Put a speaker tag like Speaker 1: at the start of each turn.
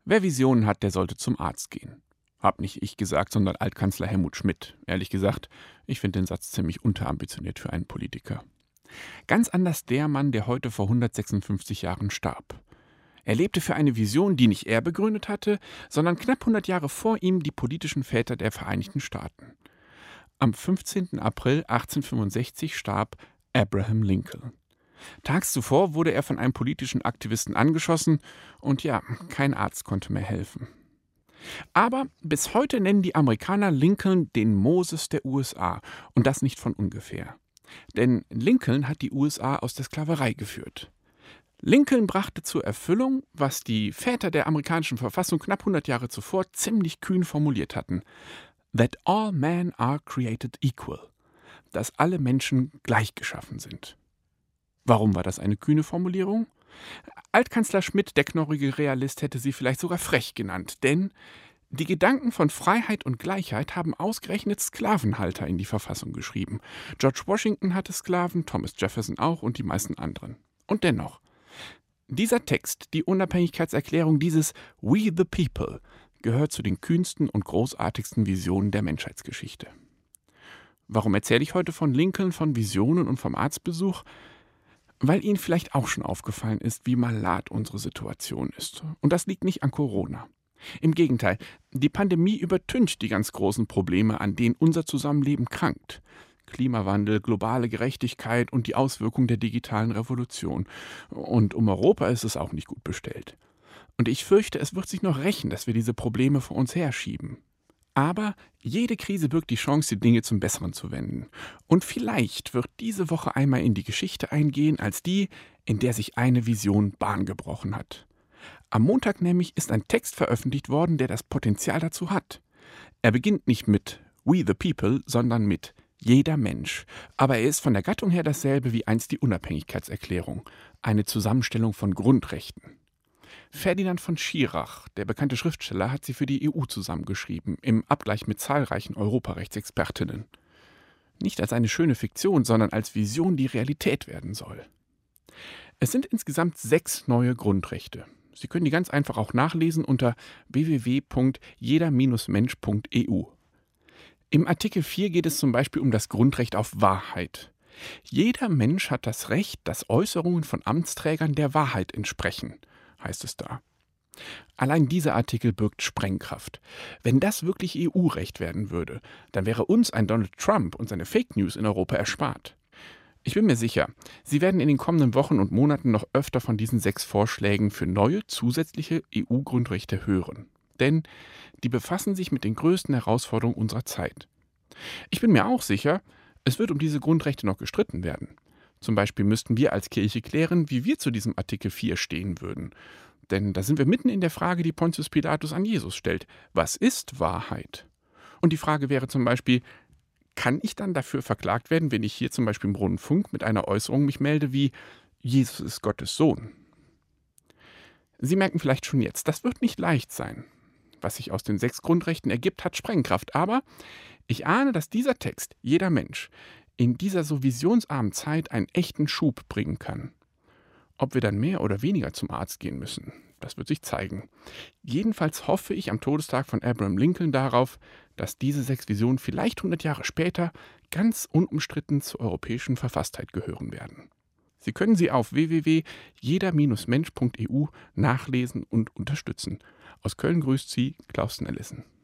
Speaker 1: Wer Visionen hat, der sollte zum Arzt gehen. Hab nicht ich gesagt, sondern Altkanzler Helmut Schmidt. Ehrlich gesagt, ich finde den Satz ziemlich unterambitioniert für einen Politiker. Ganz anders der Mann, der heute vor 156 Jahren starb. Er lebte für eine Vision, die nicht er begründet hatte, sondern knapp 100 Jahre vor ihm die politischen Väter der Vereinigten Staaten. Am 15. April 1865 starb Abraham Lincoln. Tags zuvor wurde er von einem politischen Aktivisten angeschossen und ja, kein Arzt konnte mehr helfen. Aber bis heute nennen die Amerikaner Lincoln den Moses der USA und das nicht von ungefähr. Denn Lincoln hat die USA aus der Sklaverei geführt. Lincoln brachte zur Erfüllung, was die Väter der amerikanischen Verfassung knapp 100 Jahre zuvor ziemlich kühn formuliert hatten: That all men are created equal. Dass alle Menschen gleich geschaffen sind. Warum war das eine kühne Formulierung? Altkanzler Schmidt, der knorrige Realist, hätte sie vielleicht sogar frech genannt, denn die Gedanken von Freiheit und Gleichheit haben ausgerechnet Sklavenhalter in die Verfassung geschrieben. George Washington hatte Sklaven, Thomas Jefferson auch und die meisten anderen. Und dennoch, dieser Text, die Unabhängigkeitserklärung, dieses We the People, gehört zu den kühnsten und großartigsten Visionen der Menschheitsgeschichte. Warum erzähle ich heute von Lincoln, von Visionen und vom Arztbesuch? Weil Ihnen vielleicht auch schon aufgefallen ist, wie malat unsere Situation ist. Und das liegt nicht an Corona. Im Gegenteil, die Pandemie übertüncht die ganz großen Probleme, an denen unser Zusammenleben krankt. Klimawandel, globale Gerechtigkeit und die Auswirkungen der digitalen Revolution. Und um Europa ist es auch nicht gut bestellt. Und ich fürchte, es wird sich noch rächen, dass wir diese Probleme vor uns herschieben. Aber jede Krise birgt die Chance, die Dinge zum Besseren zu wenden. Und vielleicht wird diese Woche einmal in die Geschichte eingehen als die, in der sich eine Vision Bahn gebrochen hat. Am Montag nämlich ist ein Text veröffentlicht worden, der das Potenzial dazu hat. Er beginnt nicht mit We the People, sondern mit Jeder Mensch. Aber er ist von der Gattung her dasselbe wie einst die Unabhängigkeitserklärung, eine Zusammenstellung von Grundrechten. Ferdinand von Schirach, der bekannte Schriftsteller, hat sie für die EU zusammengeschrieben, im Abgleich mit zahlreichen Europarechtsexpertinnen. Nicht als eine schöne Fiktion, sondern als Vision, die Realität werden soll. Es sind insgesamt 6 neue Grundrechte. Sie können die ganz einfach auch nachlesen unter www.jeder-mensch.eu. Im Artikel 4 geht es zum Beispiel um das Grundrecht auf Wahrheit. Jeder Mensch hat das Recht, dass Äußerungen von Amtsträgern der Wahrheit entsprechen, heißt es da. Allein dieser Artikel birgt Sprengkraft. Wenn das wirklich EU-Recht werden würde, dann wäre uns ein Donald Trump und seine Fake News in Europa erspart. Ich bin mir sicher, Sie werden in den kommenden Wochen und Monaten noch öfter von diesen 6 Vorschlägen für neue, zusätzliche EU-Grundrechte hören. Denn die befassen sich mit den größten Herausforderungen unserer Zeit. Ich bin mir auch sicher, es wird um diese Grundrechte noch gestritten werden. Zum Beispiel müssten wir als Kirche klären, wie wir zu diesem Artikel 4 stehen würden. Denn da sind wir mitten in der Frage, die Pontius Pilatus an Jesus stellt. Was ist Wahrheit? Und die Frage wäre zum Beispiel, kann ich dann dafür verklagt werden, wenn ich hier zum Beispiel im Brunnenfunk mit einer Äußerung mich melde wie Jesus ist Gottes Sohn? Sie merken vielleicht schon jetzt, das wird nicht leicht sein. Was sich aus den 6 Grundrechten ergibt, hat Sprengkraft. Aber ich ahne, dass dieser Text, Jeder Mensch, in dieser so visionsarmen Zeit einen echten Schub bringen kann. Ob wir dann mehr oder weniger zum Arzt gehen müssen, das wird sich zeigen. Jedenfalls hoffe ich am Todestag von Abraham Lincoln darauf, dass diese 6 Visionen vielleicht 100 Jahre später ganz unumstritten zur europäischen Verfasstheit gehören werden. Sie können sie auf www.jeder-mensch.eu nachlesen und unterstützen. Aus Köln grüßt Sie Klaus Nelissen.